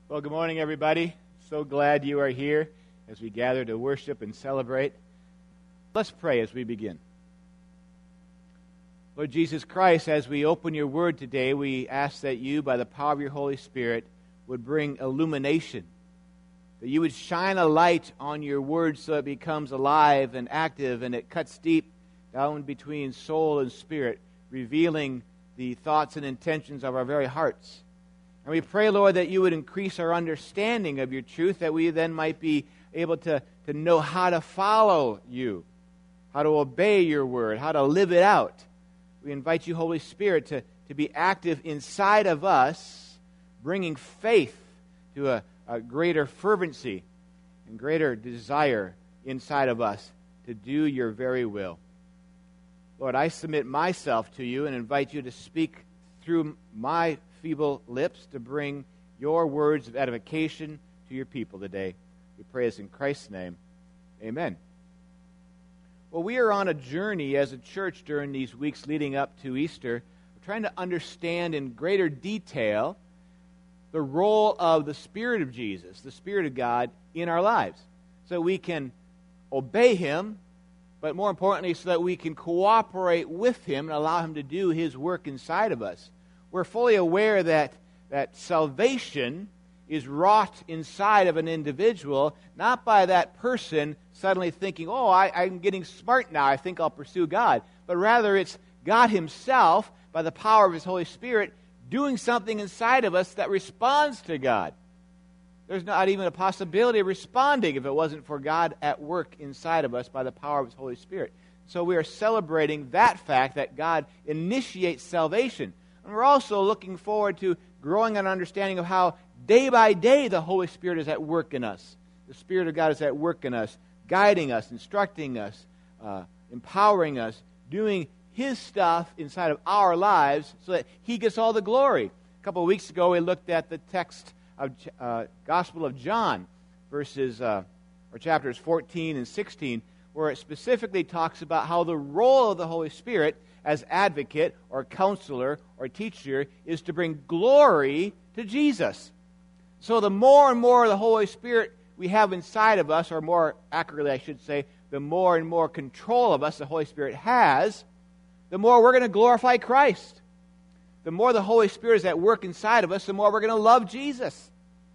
Well, good morning, everybody. So glad you are here as we gather to worship and celebrate. Let's pray as we begin. Lord Jesus Christ, as we open your word today, we ask that you, by the power of your Holy Spirit, would bring illumination, that you would shine a light on your word so it becomes alive and active and it cuts deep down between soul and spirit, revealing the thoughts and intentions of our very hearts. And we pray, Lord, that you would increase our understanding of your truth, that we then might be able to know how to follow you, how to obey your word, how to live it out. We invite you, Holy Spirit, to be active inside of us, bringing faith to a greater fervency and greater desire inside of us to do your very will. Lord, I submit myself to you and invite you to speak through my feeble lips to bring your words of edification to your people today. We pray this in Christ's name. Amen. Well, we are on a journey as a church during these weeks leading up to Easter, trying to understand in greater detail the role of the Spirit of Jesus, the Spirit of God, in our lives, so we can obey him, but more importantly, so that we can cooperate with him and allow him to do his work inside of us. We're fully aware that salvation is wrought inside of an individual, not by that person suddenly thinking, I'm getting smart now, I think I'll pursue God. But rather it's God himself, by the power of his Holy Spirit, doing something inside of us that responds to God. There's not even a possibility of responding if it wasn't for God at work inside of us by the power of his Holy Spirit. So we are celebrating that fact that God initiates salvation. And we're also looking forward to growing an understanding of how day by day the Holy Spirit is at work in us. The Spirit of God is at work in us, guiding us, instructing us, empowering us, doing his stuff inside of our lives so that he gets all the glory. A couple of weeks ago we looked at the text of Gospel of John, chapters 14 and 16, where it specifically talks about how the role of the Holy Spirit as advocate or counselor or teacher is to bring glory to Jesus. So the more and more the Holy Spirit we have inside of us, or more accurately I should say, the more and more control of us the Holy Spirit has, the more we're going to glorify Christ. The more the Holy Spirit is at work inside of us, the more we're going to love Jesus.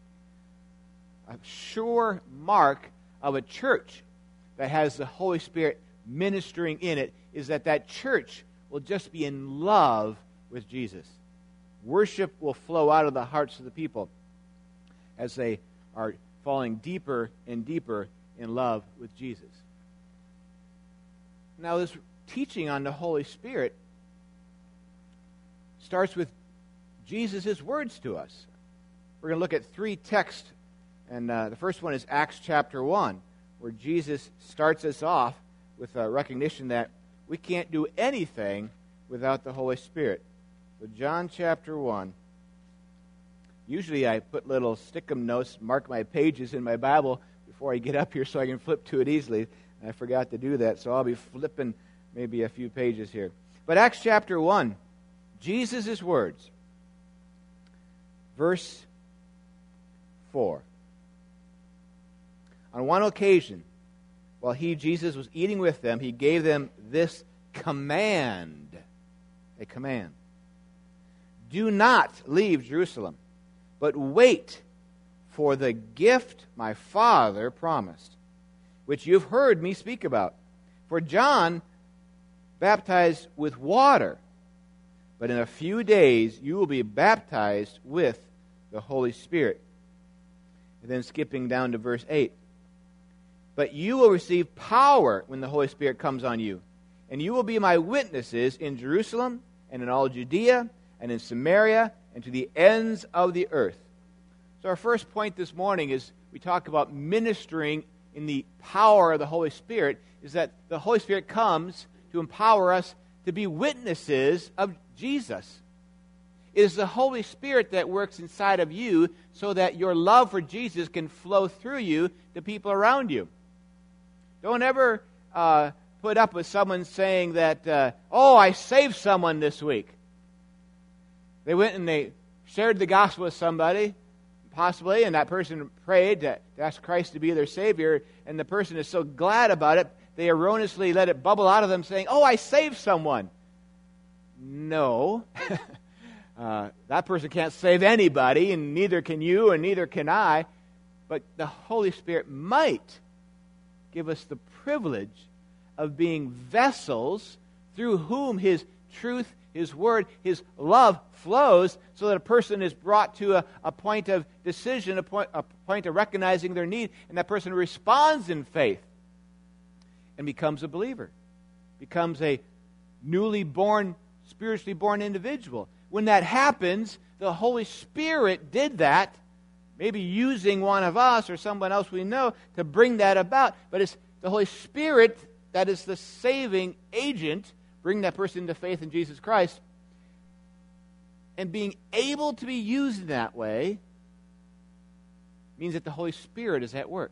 A sure mark of a church that has the Holy Spirit ministering in it is that church will just be in love with Jesus. Worship will flow out of the hearts of the people as they are falling deeper and deeper in love with Jesus. Now, this teaching on the Holy Spirit starts with Jesus' words to us. We're going to look at three texts, and the first one is Acts chapter 1, where Jesus starts us off with a recognition that we can't do anything without the Holy Spirit. So John chapter 1. Usually I put little stick-em notes, mark my pages in my Bible before I get up here so I can flip to it easily. And I forgot to do that, so I'll be flipping maybe a few pages here. But Acts chapter 1, Jesus' words. Verse 4. On one occasion, while Jesus was eating with them, he gave them this command. A command. Do not leave Jerusalem, but wait for the gift my Father promised, which you've heard me speak about. For John baptized with water, but in a few days you will be baptized with the Holy Spirit. And then skipping down to verse 8. But you will receive power when the Holy Spirit comes on you, and you will be my witnesses in Jerusalem and in all Judea and in Samaria and to the ends of the earth. So our first point this morning is we talk about ministering in the power of the Holy Spirit, is that the Holy Spirit comes to empower us to be witnesses of Jesus. It is the Holy Spirit that works inside of you so that your love for Jesus can flow through you to people around you. Don't ever put up with someone saying that, I saved someone this week. They went and they shared the gospel with somebody. possibly, and that person prayed to ask Christ to be their Savior, and the person is so glad about it, they erroneously let it bubble out of them saying, "Oh, I saved someone." No. That person can't save anybody, and neither can you, and neither can I. But the Holy Spirit might give us the privilege of being vessels through whom His truth, His Word, His love flows, so that a person is brought to a point of decision, a point of recognizing their need, and that person responds in faith and becomes a believer, becomes a newly born, spiritually born individual. When that happens, the Holy Spirit did that, maybe using one of us or someone else we know to bring that about. But it's the Holy Spirit that is the saving agent, bringing that person into faith in Jesus Christ. And being able to be used in that way means that the Holy Spirit is at work.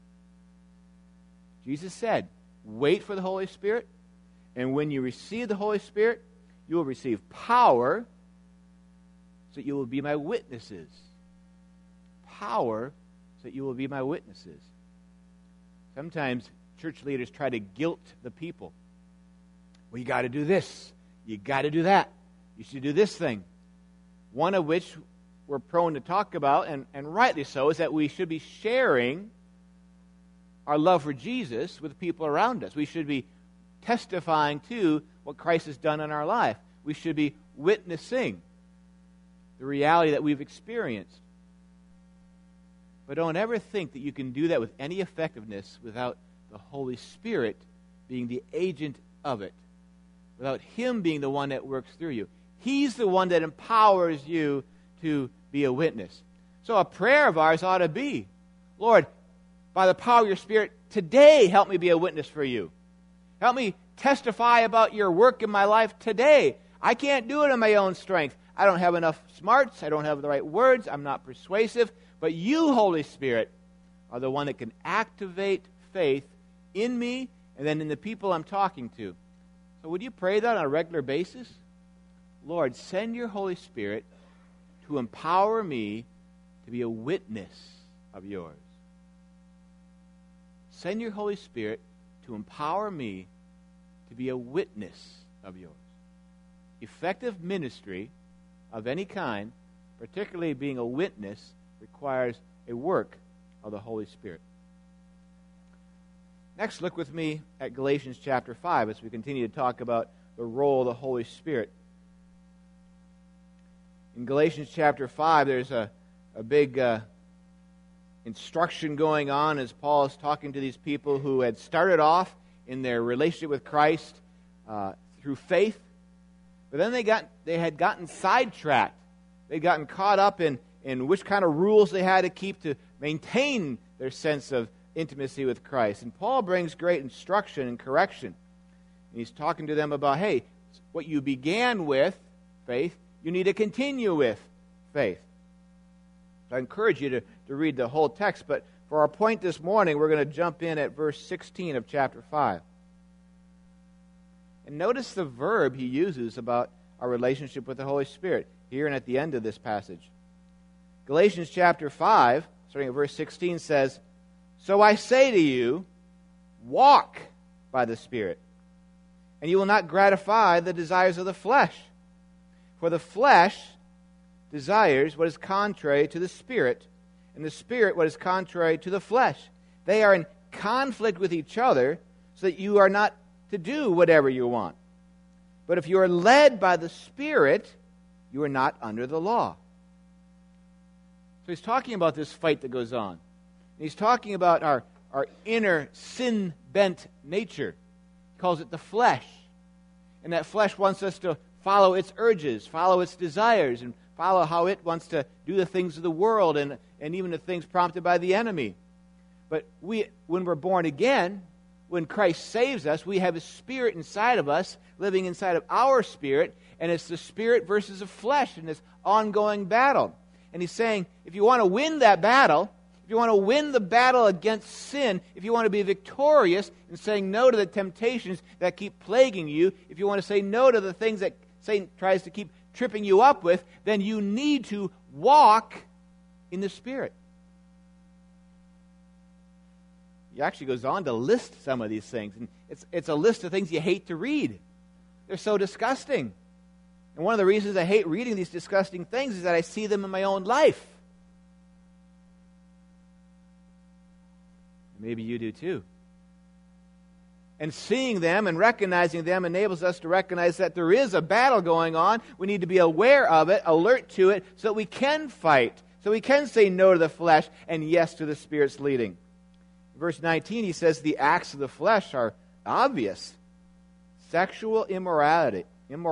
Jesus said, "Wait for the Holy Spirit, and when you receive the Holy Spirit, you will receive power, so that you will be my witnesses." Power, so that you will be my witnesses. Sometimes church leaders try to guilt the people. Well, you got to do this. You got to do that. You should do this thing. One of which we're prone to talk about, and rightly so, is that we should be sharing our love for Jesus with the people around us. We should be testifying to what Christ has done in our life. We should be witnessing the reality that we've experienced. But don't ever think that you can do that with any effectiveness without the Holy Spirit being the agent of it, without Him being the one that works through you. He's the one that empowers you to be a witness. So a prayer of ours ought to be, "Lord, by the power of your Spirit, today help me be a witness for you. Help me testify about your work in my life today. I can't do it in my own strength. I don't have enough smarts. I don't have the right words. I'm not persuasive. But you, Holy Spirit, are the one that can activate faith in me and then in the people I'm talking to." So would you pray that on a regular basis? Lord, send your Holy Spirit to empower me to be a witness of yours. Send your Holy Spirit to empower me to be a witness of yours. Effective ministry of any kind, particularly being a witness, requires a work of the Holy Spirit. Next, look with me at Galatians chapter 5 as we continue to talk about the role of the Holy Spirit. In Galatians chapter 5, there's a big instruction going on as Paul is talking to these people who had started off in their relationship with Christ through faith, but then they had gotten sidetracked. They'd gotten caught up in which kind of rules they had to keep to maintain their sense of intimacy with Christ. And Paul brings great instruction and correction. And he's talking to them about, hey, what you began with, faith, you need to continue with faith. So I encourage you to read the whole text, but for our point this morning, we're going to jump in at verse 16 of chapter 5. And notice the verb he uses about our relationship with the Holy Spirit here and at the end of this passage. Galatians chapter 5, starting at verse 16, says, "So I say to you, walk by the Spirit, and you will not gratify the desires of the flesh. For the flesh desires what is contrary to the Spirit, and the Spirit what is contrary to the flesh. They are in conflict with each other, so that you are not to do whatever you want. But if you are led by the Spirit, you are not under the law." So he's talking about this fight that goes on. He's talking about our inner sin-bent nature. He calls it the flesh. And that flesh wants us to follow its urges, follow its desires, and follow how it wants to do the things of the world and even the things prompted by the enemy. But when we're born again, when Christ saves us, we have His Spirit inside of us, living inside of our spirit, and it's the spirit versus the flesh in this ongoing battle. And he's saying, if you want to win that battle, if you want to win the battle against sin, if you want to be victorious in saying no to the temptations that keep plaguing you, if you want to say no to the things that Satan tries to keep tripping you up with, then you need to walk in the Spirit. He actually goes on to list some of these things. And it's a list of things you hate to read. They're so disgusting. And one of the reasons I hate reading these disgusting things is that I see them in my own life. Maybe you do too. And seeing them and recognizing them enables us to recognize that there is a battle going on. We need to be aware of it, alert to it, so that we can fight, so we can say no to the flesh and yes to the Spirit's leading. Verse 19, he says the acts of the flesh are obvious. Sexual immorality,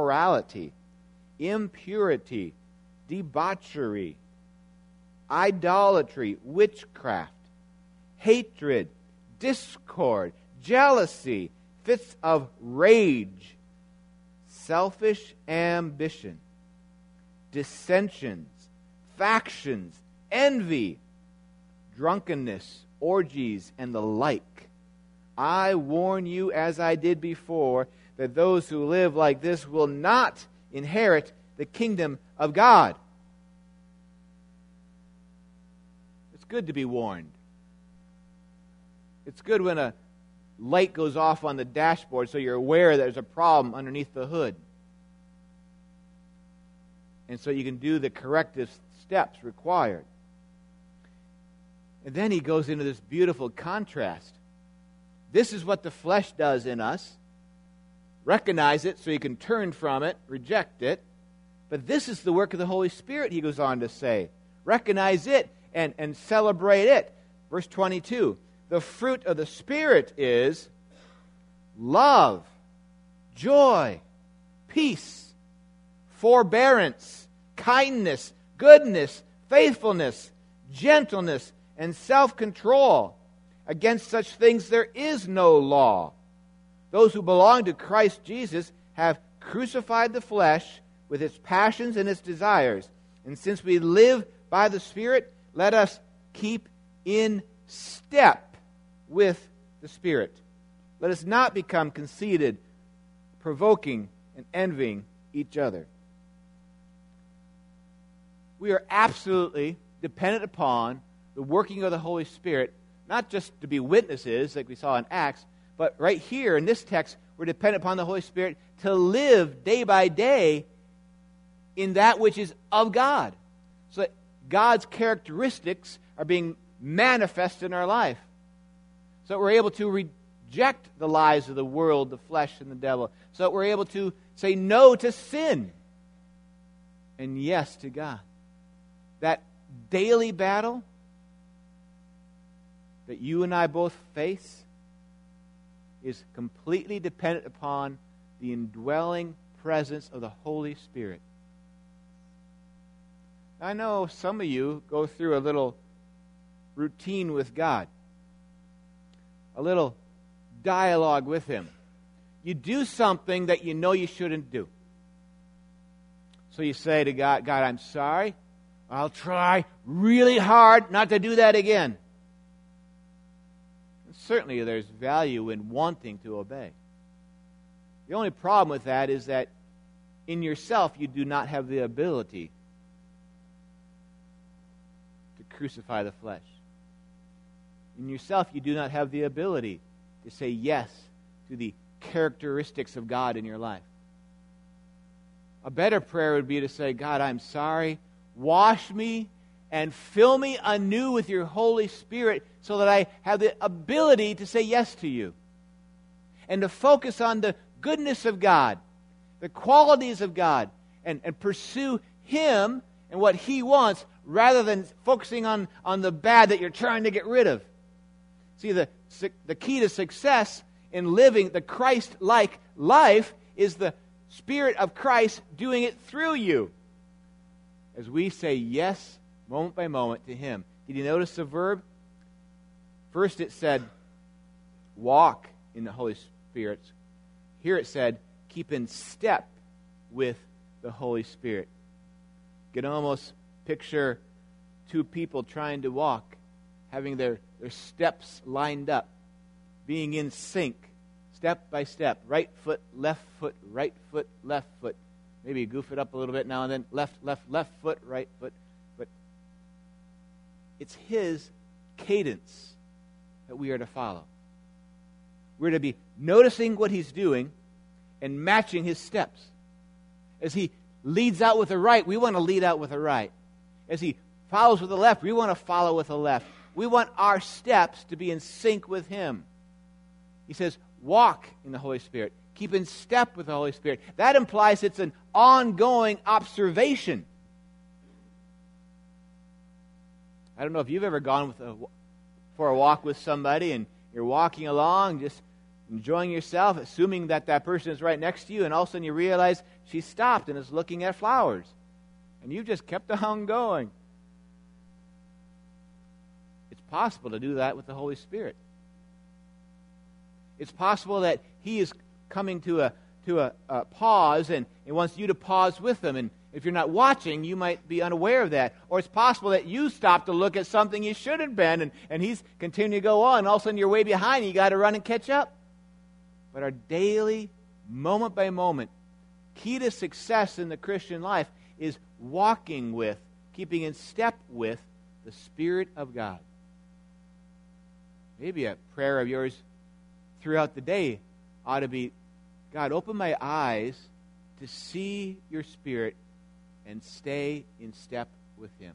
impurity, debauchery, idolatry, witchcraft, hatred, discord, jealousy, fits of rage, selfish ambition, dissensions, factions, envy, drunkenness, orgies, and the like. I warn you, as I did before, that those who live like this will not inherit the kingdom of God. It's good to be warned. It's good when a light goes off on the dashboard so you're aware there's a problem underneath the hood. And so you can do the corrective steps required. And then he goes into this beautiful contrast. This is what the flesh does in us. Recognize it so you can turn from it, reject it. But this is the work of the Holy Spirit, he goes on to say. Recognize it and celebrate it. Verse 22, the fruit of the Spirit is love, joy, peace, forbearance, kindness, goodness, faithfulness, gentleness, and self-control. Against such things there is no law. Those who belong to Christ Jesus have crucified the flesh with its passions and its desires. And since we live by the Spirit, let us keep in step with the Spirit. Let us not become conceited, provoking, and envying each other. We are absolutely dependent upon the working of the Holy Spirit, not just to be witnesses like we saw in Acts, but right here in this text, we're dependent upon the Holy Spirit to live day by day in that which is of God. So that God's characteristics are being manifested in our life. So that we're able to reject the lies of the world, the flesh, and the devil. So that we're able to say no to sin and yes to God. That daily battle that you and I both face is completely dependent upon the indwelling presence of the Holy Spirit. I know some of you go through a little routine with God, a little dialogue with Him. You do something that you know you shouldn't do. So you say to God, God, I'm sorry. I'll try really hard not to do that again. And certainly there's value in wanting to obey. The only problem with that is that in yourself you do not have the ability to crucify the flesh. In yourself you do not have the ability to say yes to the characteristics of God in your life. A better prayer would be to say, God, I'm sorry. Wash me and fill me anew with your Holy Spirit so that I have the ability to say yes to you. And to focus on the goodness of God, the qualities of God, and pursue Him and what He wants rather than focusing on the bad that you're trying to get rid of. See, the key to success in living the Christ-like life is the Spirit of Christ doing it through you. As we say yes, moment by moment, to Him. Did you notice the verb? First it said, walk in the Holy Spirit. Here it said, keep in step with the Holy Spirit. You can almost picture two people trying to walk, having their steps lined up, being in sync, step by step, right foot, left foot, right foot, left foot. Maybe goof it up a little bit now and then, left foot, right foot. But It's His cadence that we are to follow. We're to be noticing what He's doing and matching His steps. As He leads out with the right, we want to lead out with the right. As He follows with the left, we want to follow with the left. We want our steps to be in sync with Him. He says, walk in the Holy Spirit. Keep in step with the Holy Spirit. That implies it's an ongoing observation. I don't know if you've ever gone for a walk with somebody and you're walking along, just enjoying yourself, assuming that that person is right next to you, and all of a sudden you realize she stopped and is looking at flowers. And you just kept on going. It's possible to do that with the Holy Spirit. It's possible that He is coming to a pause and wants you to pause with Him. And if you're not watching, you might be unaware of that. Or it's possible that you stop to look at something you shouldn't have been, and He's continuing to go on, and all of a sudden you're way behind, and you got to run and catch up. But our daily, moment by moment, key to success in the Christian life is walking with, keeping in step with the Spirit of God. Maybe a prayer of yours throughout the day ought to be, God, open my eyes to see your Spirit and stay in step with Him.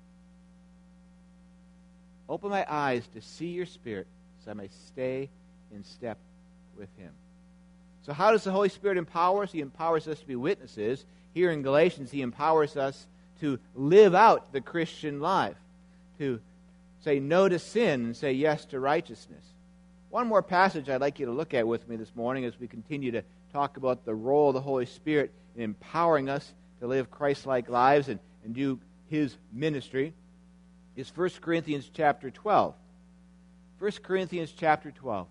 Open my eyes to see your Spirit so I may stay in step with Him. So how does the Holy Spirit empower us? He empowers us to be witnesses. Here in Galatians, He empowers us to live out the Christian life, to say no to sin and say yes to righteousness. One more passage I'd like you to look at with me this morning as we continue to talk about the role of the Holy Spirit in empowering us to live Christ-like lives and do His ministry is 1 Corinthians chapter 12. 1 Corinthians chapter 12.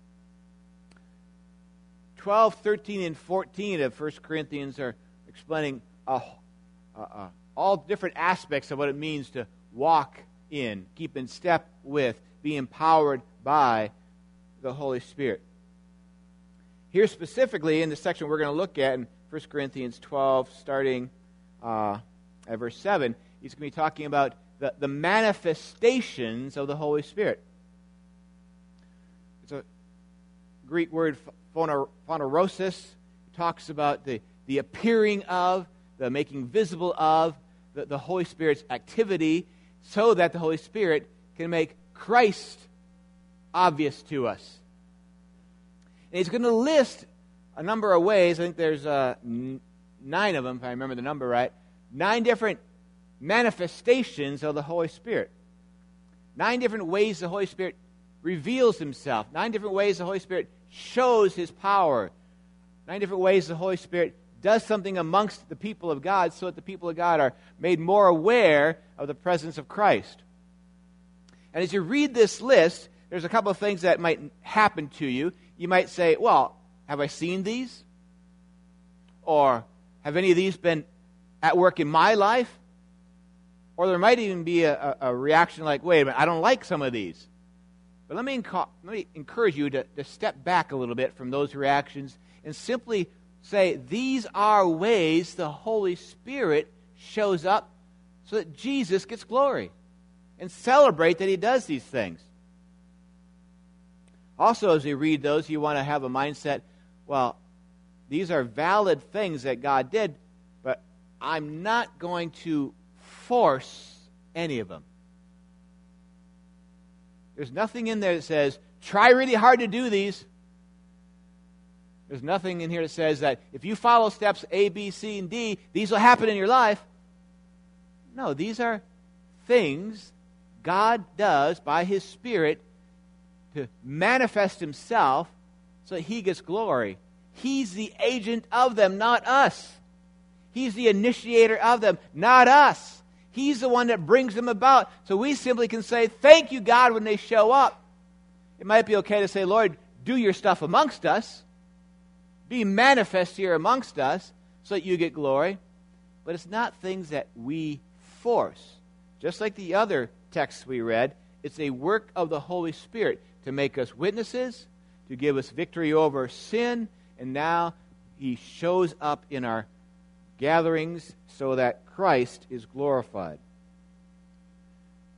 12, 13, and 14 of 1 Corinthians are explaining all different aspects of what it means to walk in, keep in step with, be empowered by the Holy Spirit. Here specifically in the section we're going to look at in 1 Corinthians 12, starting at verse 7, he's going to be talking about the manifestations of the Holy Spirit. It's a Greek word, phanerosis. It talks about the appearing of, the making visible of the Holy Spirit's activity so that the Holy Spirit can make Christ obvious to us. And he's going to list a number of ways. I think there's 9 of them, if I remember the number right. 9 different manifestations of the Holy Spirit. 9 different ways the Holy Spirit reveals Himself. 9 different ways the Holy Spirit shows His power. 9 different ways the Holy Spirit does something amongst the people of God so that the people of God are made more aware of the presence of Christ. And as you read this list, there's a couple of things that might happen to you. You might say, well, have I seen these? Or have any of these been at work in my life? Or there might even be a reaction like, wait a minute, I don't like some of these. But let me encourage you to step back a little bit from those reactions and simply say, these are ways the Holy Spirit shows up so that Jesus gets glory. And celebrate that He does these things. Also, as you read those, you want to have a mindset, well, these are valid things that God did, but I'm not going to force any of them. There's nothing in there that says, try really hard to do these. There's nothing in here that says that if you follow steps A, B, C, and D, these will happen in your life. No, these are things God does by His Spirit to manifest Himself so that He gets glory. He's the agent of them, not us. He's the initiator of them, not us. He's the one that brings them about. So we simply can say, thank you, God, when they show up. It might be okay to say, Lord, do your stuff amongst us. Be manifest here amongst us so that you get glory. But it's not things that we force. Just like the other texts we read, it's a work of the Holy Spirit to make us witnesses, to give us victory over sin, and now He shows up in our gatherings so that Christ is glorified.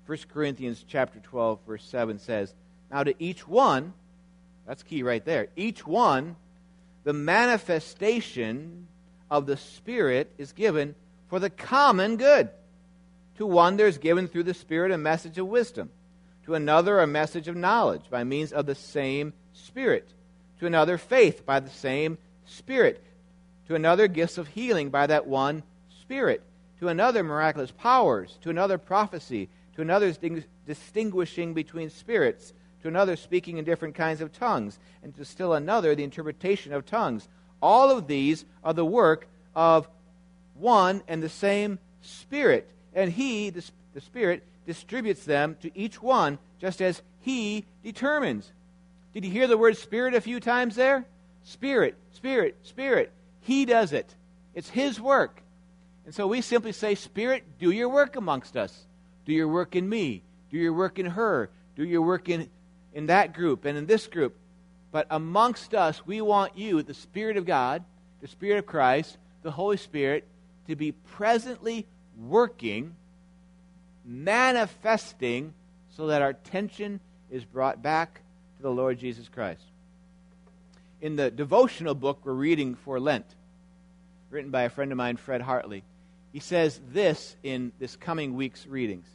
1 Corinthians chapter 12, verse 7 says, "Now to each one," that's key right there, "each one, the manifestation of the Spirit is given for the common good. To one there is given through the Spirit a message of wisdom, to another a message of knowledge by means of the same Spirit, to another faith by the same Spirit, to another gifts of healing by that one Spirit, to another miraculous powers, to another prophecy, to another distinguishing between spirits, to another speaking in different kinds of tongues, and to still another the interpretation of tongues. All of these are the work of one and the same Spirit, and He, the Spirit, distributes them to each one just as He determines." Did you hear the word Spirit a few times there? Spirit, Spirit, Spirit. He does it. It's His work. And so we simply say, Spirit, do your work amongst us. Do your work in me. Do your work in her. Do your work in that group and in this group. But amongst us, we want you, the Spirit of God, the Spirit of Christ, the Holy Spirit, to be presently working, manifesting, so that our attention is brought back to the Lord Jesus Christ. In the devotional book we're reading for Lent, written by a friend of mine, Fred Hartley, he says this in this coming week's readings: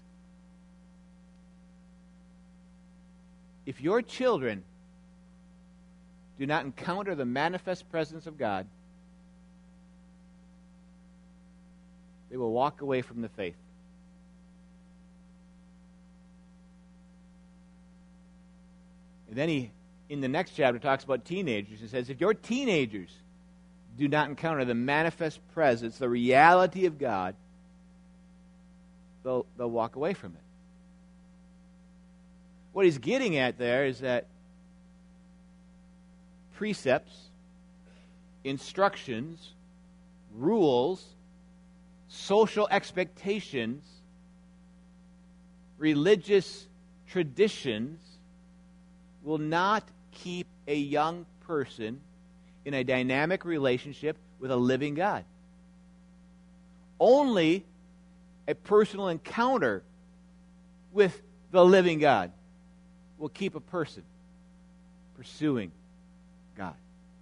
"If your children do not encounter the manifest presence of God, they will walk away from the faith." And then he, in the next chapter, talks about teenagers and says, if your teenagers do not encounter the manifest presence, the reality of God, they'll walk away from it. What he's getting at there is that precepts, instructions, rules, social expectations, religious traditions will not keep a young person in a dynamic relationship with a living God. Only a personal encounter with the living God will keep a person pursuing God.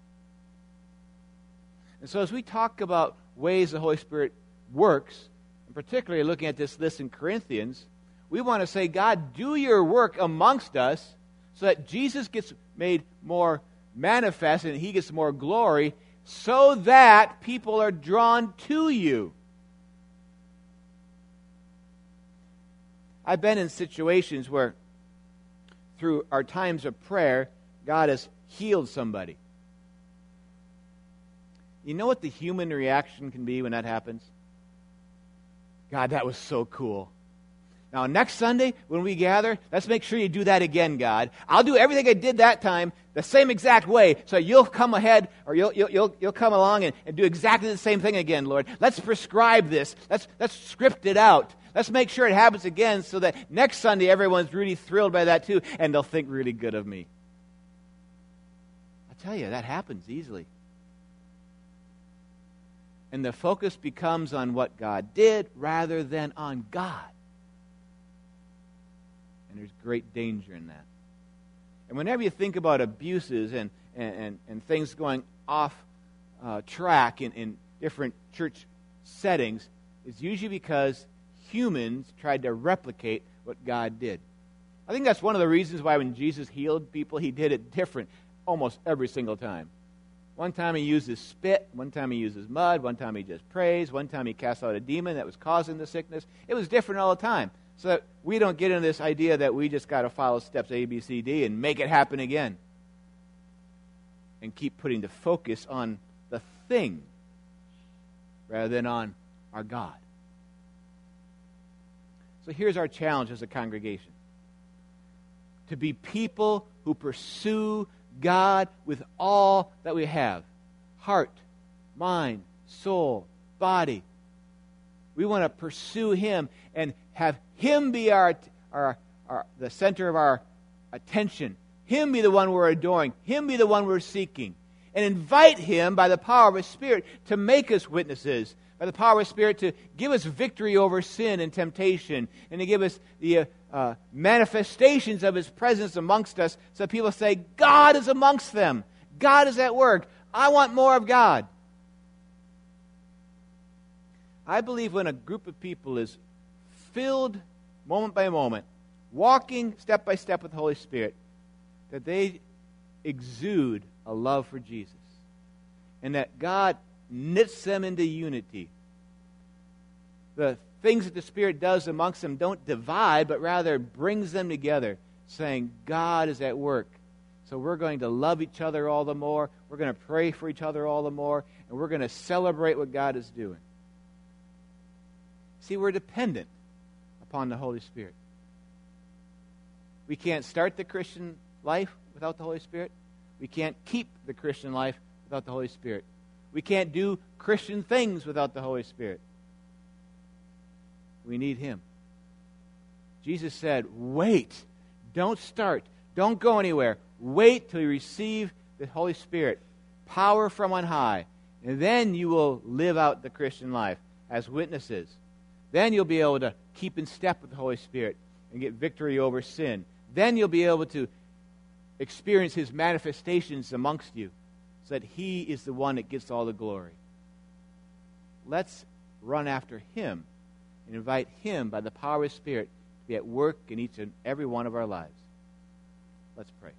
And so as we talk about ways the Holy Spirit works, and particularly looking at this list in Corinthians, we want to say, God, do your work amongst us so that Jesus gets made more manifest and He gets more glory, so that people are drawn to you. I've been in situations where through our times of prayer, God has healed somebody. You know what the human reaction can be when that happens? God, that was so cool. Now, next Sunday, when we gather, let's make sure you do that again, God. I'll do everything I did that time the same exact way, so you'll come ahead, or you'll come along and do exactly the same thing again, Lord. Let's prescribe this. Let's script it out. Let's make sure it happens again, so that next Sunday everyone's really thrilled by that too, and they'll think really good of me. I tell you, that happens easily. And the focus becomes on what God did rather than on God. And there's great danger in that. And whenever you think about abuses and things going off track in different church settings, it's usually because humans tried to replicate what God did. I think that's one of the reasons why when Jesus healed people, He did it different almost every single time. One time He used His spit, one time He used His mud, one time He just praised, one time He cast out a demon that was causing the sickness. It was different all the time. So that we don't get into this idea that we just got to follow steps A, B, C, D and make it happen again. And keep putting the focus on the thing rather than on our God. So here's our challenge as a congregation. To be people who pursue God with all that we have. Heart, mind, soul, body. We want to pursue Him and have Him be the center of our attention. Him be the one we're adoring. Him be the one we're seeking. and invite Him by the power of His Spirit to make us witnesses, by the power of His Spirit to give us victory over sin and temptation, and to give us the manifestations of His presence amongst us, so people say, God is amongst them. God is at work. I want more of God. I believe when a group of people is filled moment by moment, walking step by step with the Holy Spirit, that they exude a love for Jesus, and that God knits them into unity. The things that the Spirit does amongst them don't divide, but rather brings them together, saying, God is at work. So we're going to love each other all the more, we're going to pray for each other all the more, and we're going to celebrate what God is doing. See, we're dependent upon the Holy Spirit. We can't start the Christian life without the Holy Spirit. We can't keep the Christian life without the Holy Spirit. We can't do Christian things without the Holy Spirit. We need Him. Jesus said, wait. Don't start. Don't go anywhere. Wait till you receive the Holy Spirit, power from on high, and then you will live out the Christian life as witnesses. Then you'll be able to keep in step with the Holy Spirit and get victory over sin. Then you'll be able to experience His manifestations amongst you, so that He is the one that gets all the glory. Let's run after Him and invite Him by the power of His Spirit to be at work in each and every one of our lives. Let's pray.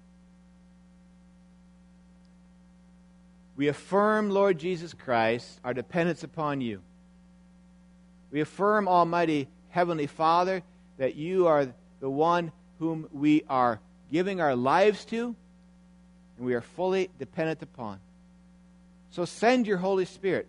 We affirm, Lord Jesus Christ, our dependence upon You. We affirm, Almighty Heavenly Father, that You are the one whom we are giving our lives to, and we are fully dependent upon. So send Your Holy Spirit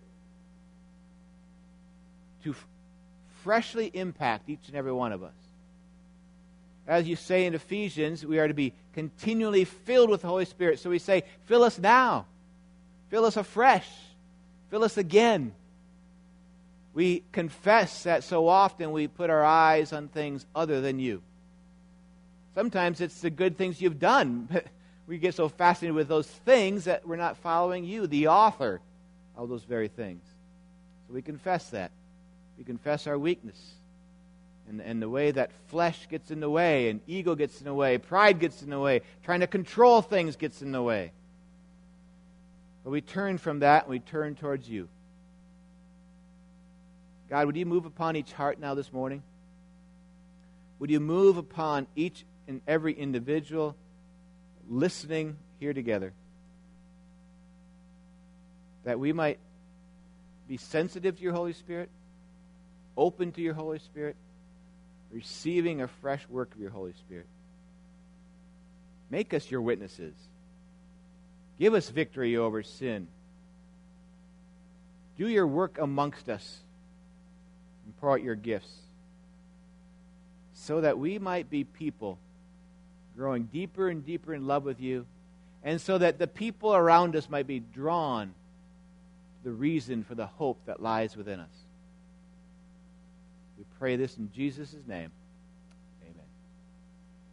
to freshly impact each and every one of us. As You say in Ephesians, we are to be continually filled with the Holy Spirit. So we say, fill us now. Fill us afresh. Fill us again. We confess that so often we put our eyes on things other than You. Sometimes it's the good things You've done, but we get so fascinated with those things that we're not following You, the author of those very things. So we confess that. We confess our weakness and the way that flesh gets in the way, and ego gets in the way, pride gets in the way, trying to control things gets in the way. But we turn from that and we turn towards You. God, would You move upon each heart now this morning? Would You move upon each and every individual listening here together, that we might be sensitive to Your Holy Spirit, open to Your Holy Spirit, receiving a fresh work of Your Holy Spirit. Make us Your witnesses. Give us victory over sin. Do Your work amongst us and pour out Your gifts, so that we might be people growing deeper and deeper in love with You, and so that the people around us might be drawn to the reason for the hope that lies within us. We pray this in Jesus' name.